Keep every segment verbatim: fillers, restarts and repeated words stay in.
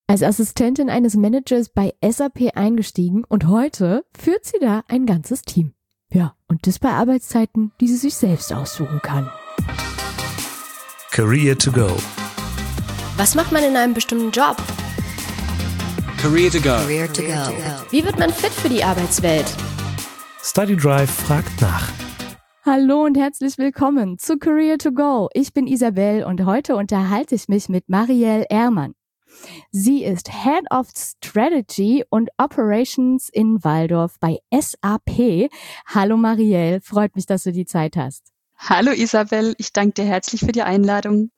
als Assistentin eines Managers bei S A P eingestiegen und heute führt sie da ein ganzes Team. Ja, und das bei Arbeitszeiten, die sie sich selbst aussuchen kann. Career to go. Was macht man in einem bestimmten Job? Career to go. Career to go. Wie wird man fit für die Arbeitswelt? Study Drive fragt nach. Hallo und herzlich willkommen zu Career to go. Ich bin Isabel und heute unterhalte ich mich mit Marielle Ehrmann. Sie ist Head of Strategy und Operations in Walldorf bei S A P. Hallo Marielle, freut mich, dass du die Zeit hast. Hallo Isabel, ich danke dir herzlich für die Einladung.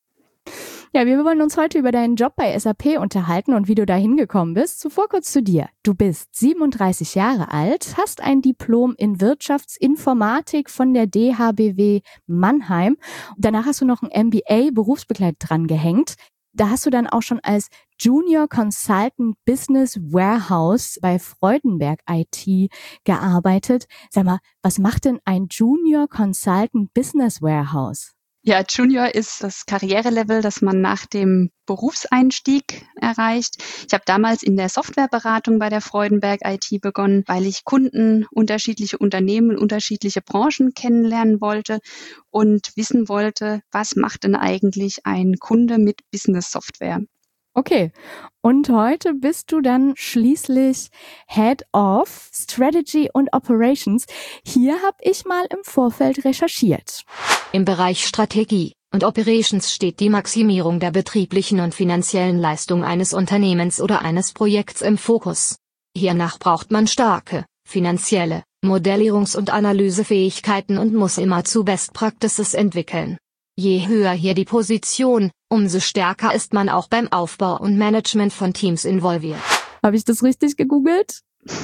Ja, wir wollen uns heute über deinen Job bei S A P unterhalten und wie du da hingekommen bist. Zuvor kurz zu dir. Du bist siebenunddreißig Jahre alt, hast ein Diplom in Wirtschaftsinformatik von der D H B W Mannheim. Danach hast du noch ein M B A berufsbegleitet dran gehängt. Da hast du dann auch schon als Junior Consultant Business Warehouse bei Freudenberg I T gearbeitet. Sag mal, was macht denn ein Junior Consultant Business Warehouse? Ja, Junior ist das Karrierelevel, das man nach dem Berufseinstieg erreicht. Ich habe damals in der Softwareberatung bei der Freudenberg I T begonnen, weil ich Kunden, unterschiedliche Unternehmen, unterschiedliche Branchen kennenlernen wollte und wissen wollte, was macht denn eigentlich ein Kunde mit Business-Software? Okay, und heute bist du dann schließlich Head of Strategy und Operations. Hier habe ich mal im Vorfeld recherchiert. Im Bereich Strategie und Operations steht die Maximierung der betrieblichen und finanziellen Leistung eines Unternehmens oder eines Projekts im Fokus. Hiernach braucht man starke, finanzielle, Modellierungs- und Analysefähigkeiten und muss immerzu Best Practices entwickeln. Je höher hier die Position, umso stärker ist man auch beim Aufbau und Management von Teams involviert. Habe ich das richtig gegoogelt?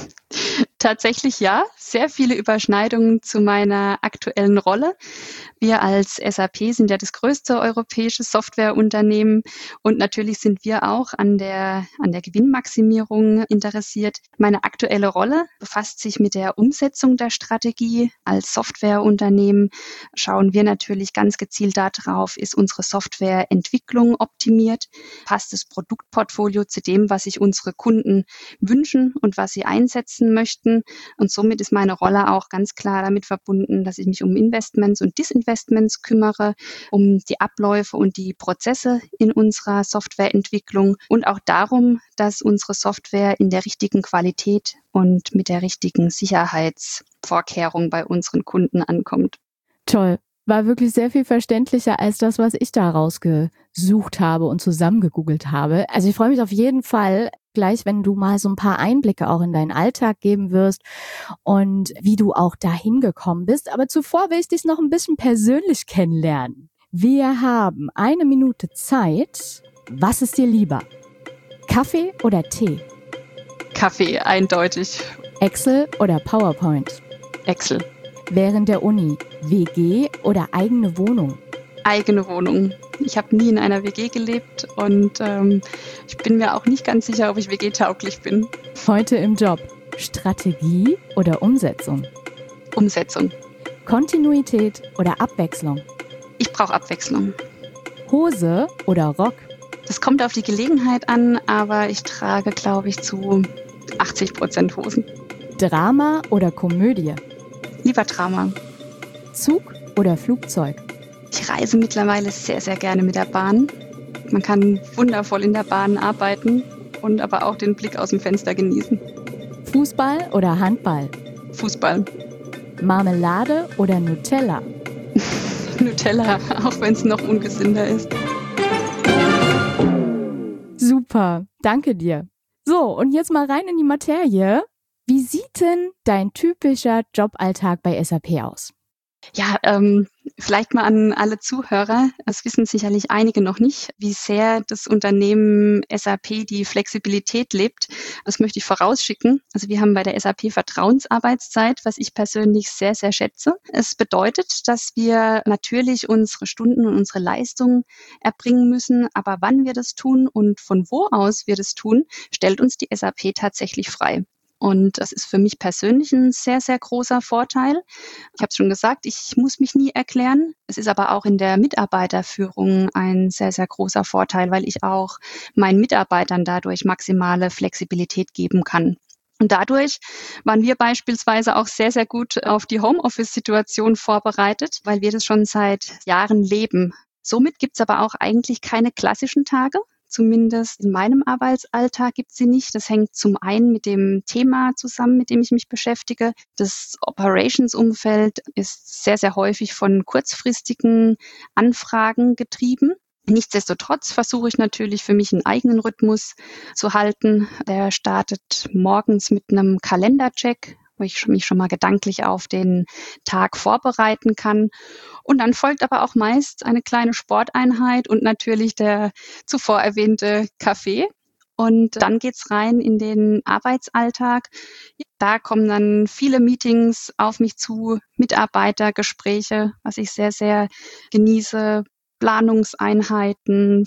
Tatsächlich ja, sehr viele Überschneidungen zu meiner aktuellen Rolle. Wir als S A P sind ja das größte europäische Softwareunternehmen und natürlich sind wir auch an der, an der Gewinnmaximierung interessiert. Meine aktuelle Rolle befasst sich mit der Umsetzung der Strategie. Als Softwareunternehmen schauen wir natürlich ganz gezielt darauf, ist unsere Softwareentwicklung optimiert, passt das Produktportfolio zu dem, was sich unsere Kunden wünschen und was sie einsetzen möchten. Und somit ist meine Rolle auch ganz klar damit verbunden, dass ich mich um Investments und Disinvestments kümmere, um die Abläufe und die Prozesse in unserer Softwareentwicklung und auch darum, dass unsere Software in der richtigen Qualität und mit der richtigen Sicherheitsvorkehrung bei unseren Kunden ankommt. Toll. War wirklich sehr viel verständlicher als das, was ich da rausgesucht habe und zusammengegoogelt habe. Also ich freue mich auf jeden Fall gleich, wenn du mal so ein paar Einblicke auch in deinen Alltag geben wirst und wie du auch dahin gekommen bist. Aber zuvor will ich dich noch ein bisschen persönlich kennenlernen. Wir haben eine Minute Zeit. Was ist dir lieber? Kaffee oder Tee? Kaffee, eindeutig. Excel oder PowerPoint? Excel. Während der Uni, W G oder eigene Wohnung? Eigene Wohnung. Ich habe nie in einer W G gelebt und ähm, ich bin mir auch nicht ganz sicher, ob ich W G-tauglich bin. Heute im Job, Strategie oder Umsetzung? Umsetzung. Kontinuität oder Abwechslung? Ich brauche Abwechslung. Hose oder Rock? Das kommt auf die Gelegenheit an, aber ich trage, glaube ich, zu achtzig Prozent Hosen. Drama oder Komödie? Lieber Drama. Zug oder Flugzeug? Ich reise mittlerweile sehr, sehr gerne mit der Bahn. Man kann wundervoll in der Bahn arbeiten und aber auch den Blick aus dem Fenster genießen. Fußball oder Handball? Fußball. Marmelade oder Nutella? Nutella, auch wenn es noch ungesünder ist. Super, danke dir. So, und jetzt mal rein in die Materie. Wie sieht denn dein typischer Joballtag bei S A P aus? Ja, ähm, vielleicht mal an alle Zuhörer. Es wissen sicherlich einige noch nicht, wie sehr das Unternehmen S A P die Flexibilität lebt. Das möchte ich vorausschicken. Also wir haben bei der S A P Vertrauensarbeitszeit, was ich persönlich sehr, sehr schätze. Es bedeutet, dass wir natürlich unsere Stunden und unsere Leistungen erbringen müssen. Aber wann wir das tun und von wo aus wir das tun, stellt uns die S A P tatsächlich frei. Und das ist für mich persönlich ein sehr, sehr großer Vorteil. Ich habe es schon gesagt, ich muss mich nie erklären. Es ist aber auch in der Mitarbeiterführung ein sehr, sehr großer Vorteil, weil ich auch meinen Mitarbeitern dadurch maximale Flexibilität geben kann. Und dadurch waren wir beispielsweise auch sehr, sehr gut auf die Homeoffice-Situation vorbereitet, weil wir das schon seit Jahren leben. Somit gibt es aber auch eigentlich keine klassischen Tage. Zumindest in meinem Arbeitsalltag gibt es sie nicht. Das hängt zum einen mit dem Thema zusammen, mit dem ich mich beschäftige. Das Operations-Umfeld ist sehr, sehr häufig von kurzfristigen Anfragen getrieben. Nichtsdestotrotz versuche ich natürlich für mich einen eigenen Rhythmus zu halten. Der startet morgens mit einem Kalendercheck, wo ich mich schon mal gedanklich auf den Tag vorbereiten kann. Und dann folgt aber auch meist eine kleine Sporteinheit und natürlich der zuvor erwähnte Kaffee. Und dann geht's rein in den Arbeitsalltag. Da kommen dann viele Meetings auf mich zu, Mitarbeitergespräche, was ich sehr, sehr genieße, Planungseinheiten,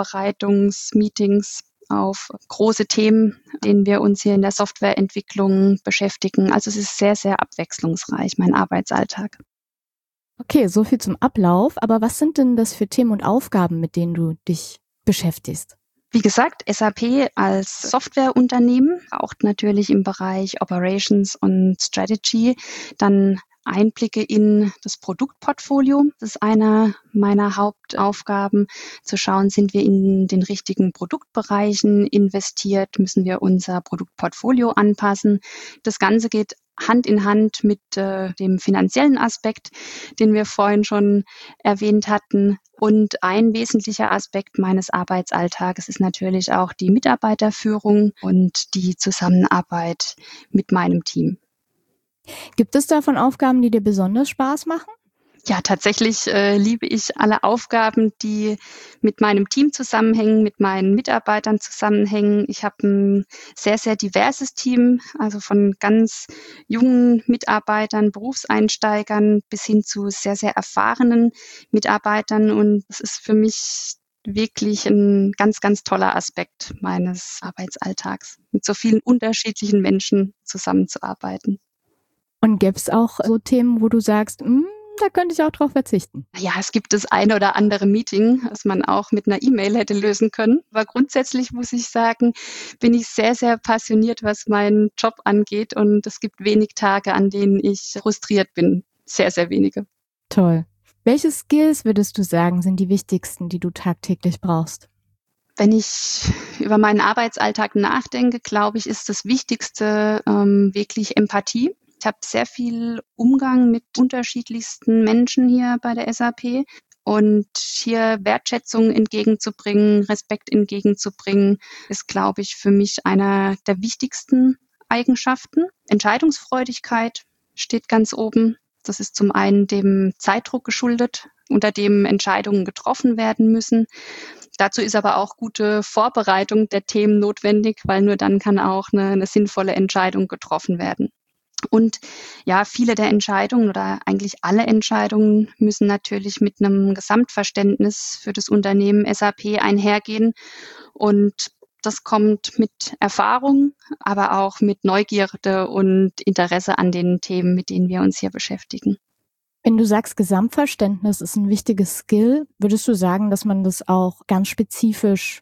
Vorbereitungsmeetings auf große Themen, denen wir uns hier in der Softwareentwicklung beschäftigen. Also es ist sehr, sehr abwechslungsreich, mein Arbeitsalltag. Okay, so viel zum Ablauf. Aber was sind denn das für Themen und Aufgaben, mit denen du dich beschäftigst? Wie gesagt, S A P als Softwareunternehmen braucht natürlich im Bereich Operations und Strategy dann Einblicke in das Produktportfolio. Das ist einer meiner Hauptaufgaben, zu schauen, sind wir in den richtigen Produktbereichen investiert, müssen wir unser Produktportfolio anpassen. Das Ganze geht Hand in Hand mit äh, dem finanziellen Aspekt, den wir vorhin schon erwähnt hatten. Und ein wesentlicher Aspekt meines Arbeitsalltages ist natürlich auch die Mitarbeiterführung und die Zusammenarbeit mit meinem Team. Gibt es davon Aufgaben, die dir besonders Spaß machen? Ja, tatsächlich äh, liebe ich alle Aufgaben, die mit meinem Team zusammenhängen, mit meinen Mitarbeitern zusammenhängen. Ich habe ein sehr, sehr diverses Team, also von ganz jungen Mitarbeitern, Berufseinsteigern bis hin zu sehr, sehr erfahrenen Mitarbeitern. Und es ist für mich wirklich ein ganz, ganz toller Aspekt meines Arbeitsalltags, mit so vielen unterschiedlichen Menschen zusammenzuarbeiten. Und gäbe es auch so Themen, wo du sagst, da könnte ich auch drauf verzichten? Ja, es gibt das eine oder andere Meeting, das man auch mit einer E-Mail hätte lösen können. Aber grundsätzlich muss ich sagen, bin ich sehr, sehr passioniert, was meinen Job angeht. Und es gibt wenig Tage, an denen ich frustriert bin. Sehr, sehr wenige. Toll. Welche Skills würdest du sagen, sind die wichtigsten, die du tagtäglich brauchst? Wenn ich über meinen Arbeitsalltag nachdenke, glaube ich, ist das Wichtigste ähm, wirklich Empathie. Ich habe sehr viel Umgang mit unterschiedlichsten Menschen hier bei der S A P und hier Wertschätzung entgegenzubringen, Respekt entgegenzubringen, ist, glaube ich, für mich einer der wichtigsten Eigenschaften. Entscheidungsfreudigkeit steht ganz oben. Das ist zum einen dem Zeitdruck geschuldet, unter dem Entscheidungen getroffen werden müssen. Dazu ist aber auch gute Vorbereitung der Themen notwendig, weil nur dann kann auch eine, eine sinnvolle Entscheidung getroffen werden. Und ja, viele der Entscheidungen oder eigentlich alle Entscheidungen müssen natürlich mit einem Gesamtverständnis für das Unternehmen S A P einhergehen. Und das kommt mit Erfahrung, aber auch mit Neugierde und Interesse an den Themen, mit denen wir uns hier beschäftigen. Wenn du sagst, Gesamtverständnis ist ein wichtiges Skill, würdest du sagen, dass man das auch ganz spezifisch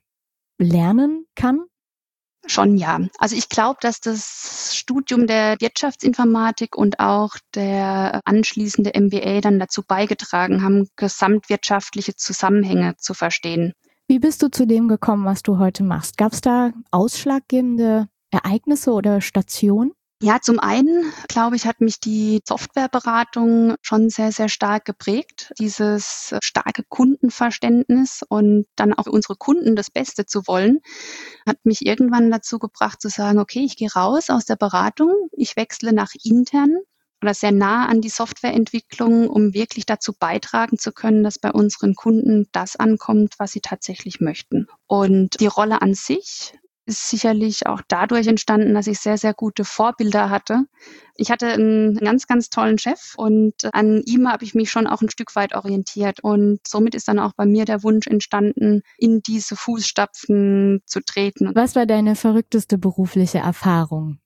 lernen kann? Schon ja. Also ich glaube, dass das Studium der Wirtschaftsinformatik und auch der anschließende M B A dann dazu beigetragen haben, gesamtwirtschaftliche Zusammenhänge zu verstehen. Wie bist du zu dem gekommen, was du heute machst? Gab es da ausschlaggebende Ereignisse oder Stationen? Ja, zum einen, glaube ich, hat mich die Softwareberatung schon sehr, sehr stark geprägt. Dieses starke Kundenverständnis und dann auch für unsere Kunden das Beste zu wollen, hat mich irgendwann dazu gebracht zu sagen, okay, ich gehe raus aus der Beratung, ich wechsle nach intern oder sehr nah an die Softwareentwicklung, um wirklich dazu beitragen zu können, dass bei unseren Kunden das ankommt, was sie tatsächlich möchten. Und die Rolle an sich ist sicherlich auch dadurch entstanden, dass ich sehr, sehr gute Vorbilder hatte. Ich hatte einen ganz, ganz tollen Chef und an ihm habe ich mich schon auch ein Stück weit orientiert. Und somit ist dann auch bei mir der Wunsch entstanden, in diese Fußstapfen zu treten. Was war deine verrückteste berufliche Erfahrung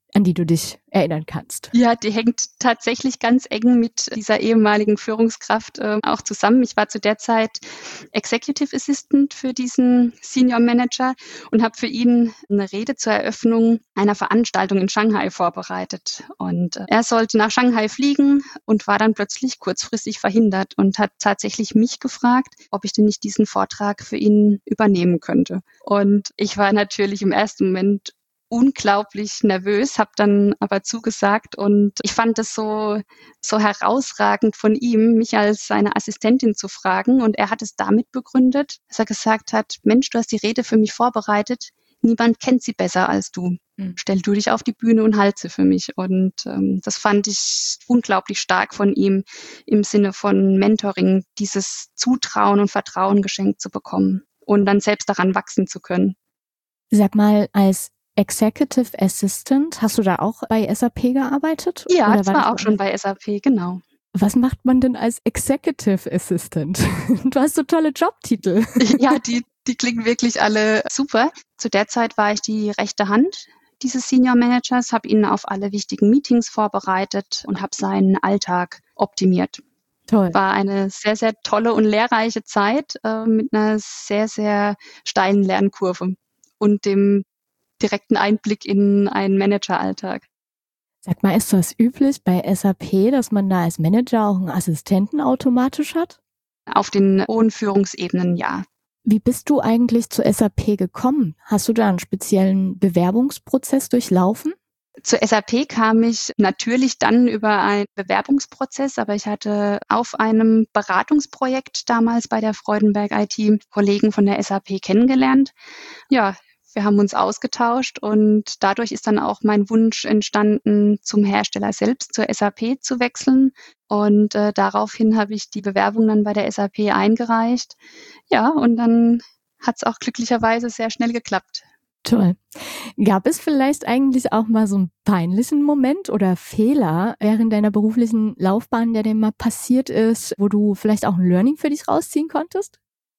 an die du dich erinnern kannst? Ja, die hängt tatsächlich ganz eng mit dieser ehemaligen Führungskraft äh, auch zusammen. Ich war zu der Zeit Executive Assistant für diesen Senior Manager und habe für ihn eine Rede zur Eröffnung einer Veranstaltung in Shanghai vorbereitet. Und äh, er sollte nach Shanghai fliegen und war dann plötzlich kurzfristig verhindert und hat tatsächlich mich gefragt, ob ich denn nicht diesen Vortrag für ihn übernehmen könnte. Und ich war natürlich im ersten Moment unglaublich nervös, habe dann aber zugesagt und ich fand es so so herausragend von ihm, mich als seine Assistentin zu fragen und er hat es damit begründet, dass er gesagt hat, Mensch, du hast die Rede für mich vorbereitet, niemand kennt sie besser als du. Mhm. Stell du dich auf die Bühne und halt sie für mich und ähm, das fand ich unglaublich stark von ihm im Sinne von Mentoring, dieses Zutrauen und Vertrauen geschenkt zu bekommen und dann selbst daran wachsen zu können. Sag mal, als Executive Assistant, hast du da auch bei S A P gearbeitet? Ja, Oder das war war das auch schon bei S A P, genau. Was macht man denn als Executive Assistant? Du hast so tolle Jobtitel. Ja, die, die klingen wirklich alle super. Zu der Zeit war ich die rechte Hand dieses Senior Managers, habe ihn auf alle wichtigen Meetings vorbereitet und habe seinen Alltag optimiert. Toll. War eine sehr, sehr tolle und lehrreiche Zeit äh, mit einer sehr, sehr steilen Lernkurve und dem direkten Einblick in einen Manageralltag. Sag mal, ist das üblich bei S A P, dass man da als Manager auch einen Assistenten automatisch hat? Auf den hohen Führungsebenen, ja. Wie bist du eigentlich zu S A P gekommen? Hast du da einen speziellen Bewerbungsprozess durchlaufen? Zu S A P kam ich natürlich dann über einen Bewerbungsprozess, aber ich hatte auf einem Beratungsprojekt damals bei der Freudenberg I T Kollegen von der S A P kennengelernt. Ja, wir haben uns ausgetauscht und dadurch ist dann auch mein Wunsch entstanden, zum Hersteller selbst, zur S A P zu wechseln. Und äh, daraufhin habe ich die Bewerbung dann bei der S A P eingereicht. Ja, und dann hat es auch glücklicherweise sehr schnell geklappt. Toll. Gab es vielleicht eigentlich auch mal so einen peinlichen Moment oder Fehler während deiner beruflichen Laufbahn, der dir mal passiert ist, wo du vielleicht auch ein Learning für dich rausziehen konntest?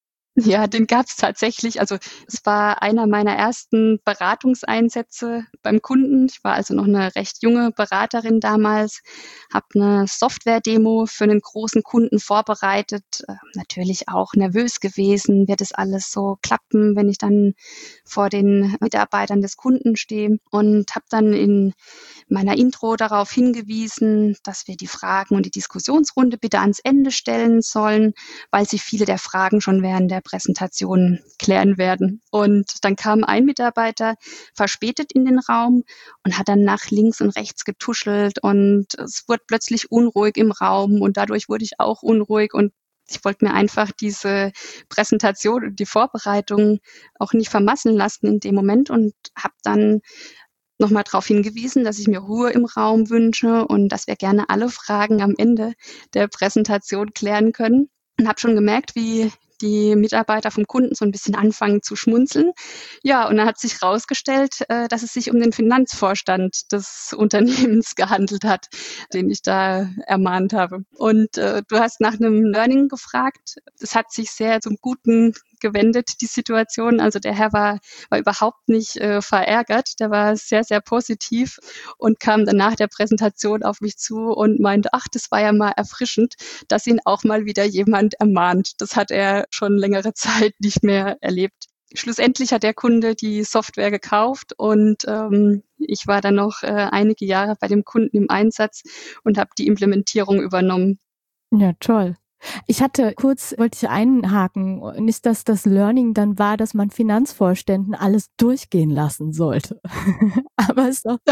Ja, den gab's tatsächlich. Also es war einer meiner ersten Beratungseinsätze beim Kunden. Ich war also noch eine recht junge Beraterin damals, habe eine Software-Demo für einen großen Kunden vorbereitet, äh, natürlich auch nervös gewesen, wird es alles so klappen, wenn ich dann vor den Mitarbeitern des Kunden stehe und habe dann in meiner Intro darauf hingewiesen, dass wir die Fragen und die Diskussionsrunde bitte ans Ende stellen sollen, weil sich viele der Fragen schon während der Präsentation klären werden. Und dann kam ein Mitarbeiter verspätet in den Raum und hat dann nach links und rechts getuschelt und es wurde plötzlich unruhig im Raum und dadurch wurde ich auch unruhig und ich wollte mir einfach diese Präsentation und die Vorbereitung auch nicht vermasseln lassen in dem Moment und habe dann nochmal darauf hingewiesen, dass ich mir Ruhe im Raum wünsche und dass wir gerne alle Fragen am Ende der Präsentation klären können. Und habe schon gemerkt, wie die Mitarbeiter vom Kunden so ein bisschen anfangen zu schmunzeln. Ja, und dann hat sich herausgestellt, dass es sich um den Finanzvorstand des Unternehmens gehandelt hat, den ich da ermahnt habe. Und äh, du hast nach einem Learning gefragt. Es hat sich sehr zum Guten gewendet, die Situation. Also der Herr war, war überhaupt nicht äh, verärgert. Der war sehr, sehr positiv und kam dann nach der Präsentation auf mich zu und meinte, ach, das war ja mal erfrischend, dass ihn auch mal wieder jemand ermahnt. Das hat er schon längere Zeit nicht mehr erlebt. Schlussendlich hat der Kunde die Software gekauft und ähm, ich war dann noch äh, einige Jahre bei dem Kunden im Einsatz und habe die Implementierung übernommen. Ja, toll. Ich hatte kurz, wollte ich einhaken, nicht, dass das Learning dann war, dass man Finanzvorständen alles durchgehen lassen sollte. Aber es ist auch,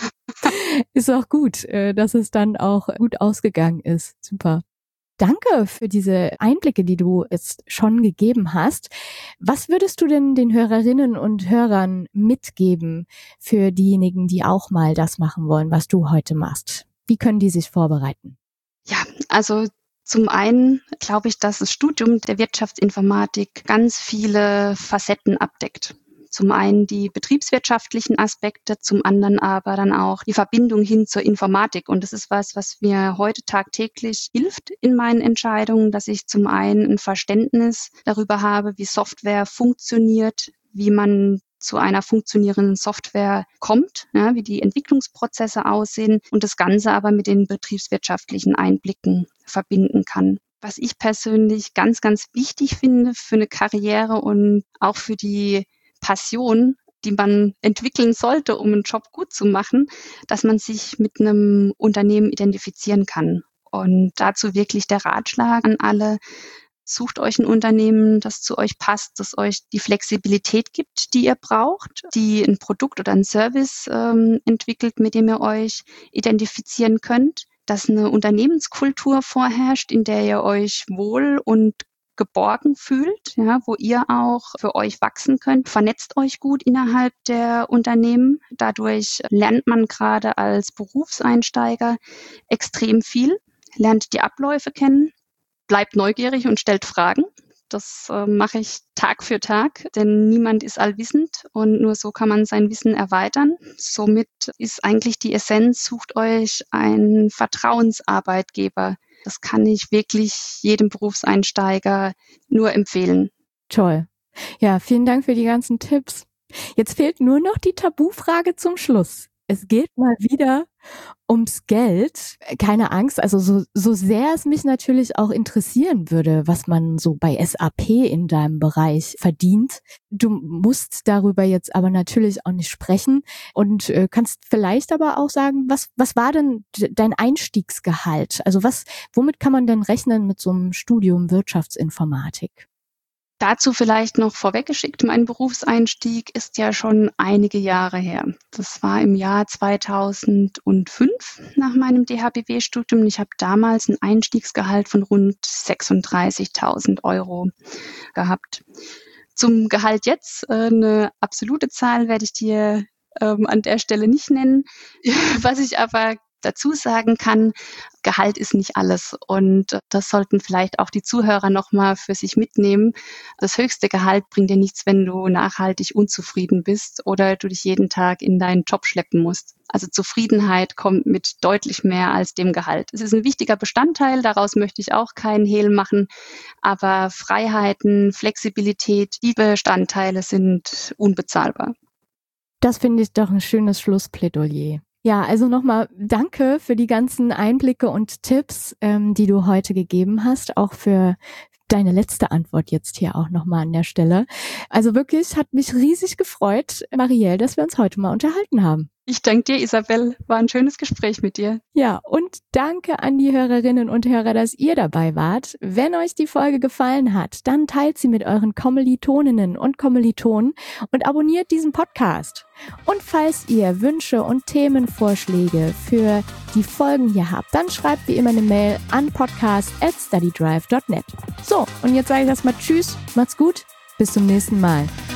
ist auch gut, dass es dann auch gut ausgegangen ist. Super. Danke für diese Einblicke, die du jetzt schon gegeben hast. Was würdest du denn den Hörerinnen und Hörern mitgeben für diejenigen, die auch mal das machen wollen, was du heute machst? Wie können die sich vorbereiten? Ja, also zum einen glaube ich, dass das Studium der Wirtschaftsinformatik ganz viele Facetten abdeckt. Zum einen die betriebswirtschaftlichen Aspekte, zum anderen aber dann auch die Verbindung hin zur Informatik. Und das ist was, was mir heute tagtäglich hilft in meinen Entscheidungen, dass ich zum einen ein Verständnis darüber habe, wie Software funktioniert, wie man zu einer funktionierenden Software kommt, ja, wie die Entwicklungsprozesse aussehen und das Ganze aber mit den betriebswirtschaftlichen Einblicken verbinden kann. Was ich persönlich ganz, ganz wichtig finde für eine Karriere und auch für die Passion, die man entwickeln sollte, um einen Job gut zu machen, dass man sich mit einem Unternehmen identifizieren kann. Und dazu wirklich der Ratschlag an alle: Sucht euch ein Unternehmen, das zu euch passt, das euch die Flexibilität gibt, die ihr braucht, die ein Produkt oder ein Service ähm, entwickelt, mit dem ihr euch identifizieren könnt, dass eine Unternehmenskultur vorherrscht, in der ihr euch wohl und geborgen fühlt, ja, wo ihr auch für euch wachsen könnt. Vernetzt euch gut innerhalb der Unternehmen. Dadurch lernt man gerade als Berufseinsteiger extrem viel, lernt die Abläufe kennen, bleibt neugierig und stellt Fragen. Das äh, mache ich Tag für Tag, denn niemand ist allwissend und nur so kann man sein Wissen erweitern. Somit ist eigentlich die Essenz: Sucht euch einen Vertrauensarbeitgeber. Das kann ich wirklich jedem Berufseinsteiger nur empfehlen. Toll. Ja, vielen Dank für die ganzen Tipps. Jetzt fehlt nur noch die Tabufrage zum Schluss. Es geht mal wieder ums Geld. Keine Angst, also so, so sehr es mich natürlich auch interessieren würde, was man so bei S A P in deinem Bereich verdient. Du musst darüber jetzt aber natürlich auch nicht sprechen und äh, kannst vielleicht aber auch sagen, was, was war denn dein Einstiegsgehalt? Also was, womit kann man denn rechnen mit so einem Studium Wirtschaftsinformatik? Dazu vielleicht noch vorweggeschickt, mein Berufseinstieg ist ja schon einige Jahre her. Das war im Jahr zweitausendfünf nach meinem D H B W-Studium. Ich habe damals ein Einstiegsgehalt von rund sechsunddreißigtausend Euro gehabt. Zum Gehalt jetzt, äh, eine absolute Zahl werde ich dir ähm, an der Stelle nicht nennen. Was ich aber dazu sagen kann: Gehalt ist nicht alles und das sollten vielleicht auch die Zuhörer nochmal für sich mitnehmen. Das höchste Gehalt bringt dir nichts, wenn du nachhaltig unzufrieden bist oder du dich jeden Tag in deinen Job schleppen musst. Also Zufriedenheit kommt mit deutlich mehr als dem Gehalt. Es ist ein wichtiger Bestandteil, daraus möchte ich auch keinen Hehl machen, aber Freiheiten, Flexibilität, die Bestandteile sind unbezahlbar. Das finde ich doch ein schönes Schlussplädoyer. Ja, also nochmal danke für die ganzen Einblicke und Tipps, ähm, die du heute gegeben hast, auch für deine letzte Antwort jetzt hier auch nochmal an der Stelle. Also wirklich, hat mich riesig gefreut, Marielle, dass wir uns heute mal unterhalten haben. Ich danke dir, Isabel. War ein schönes Gespräch mit dir. Ja, und danke an die Hörerinnen und Hörer, dass ihr dabei wart. Wenn euch die Folge gefallen hat, dann teilt sie mit euren Kommilitoninnen und Kommilitonen und abonniert diesen Podcast. Und falls ihr Wünsche und Themenvorschläge für die Folgen hier habt, dann schreibt wie immer eine Mail an podcast at studydrive dot net. So, und jetzt sage ich erstmal Tschüss, macht's gut, bis zum nächsten Mal.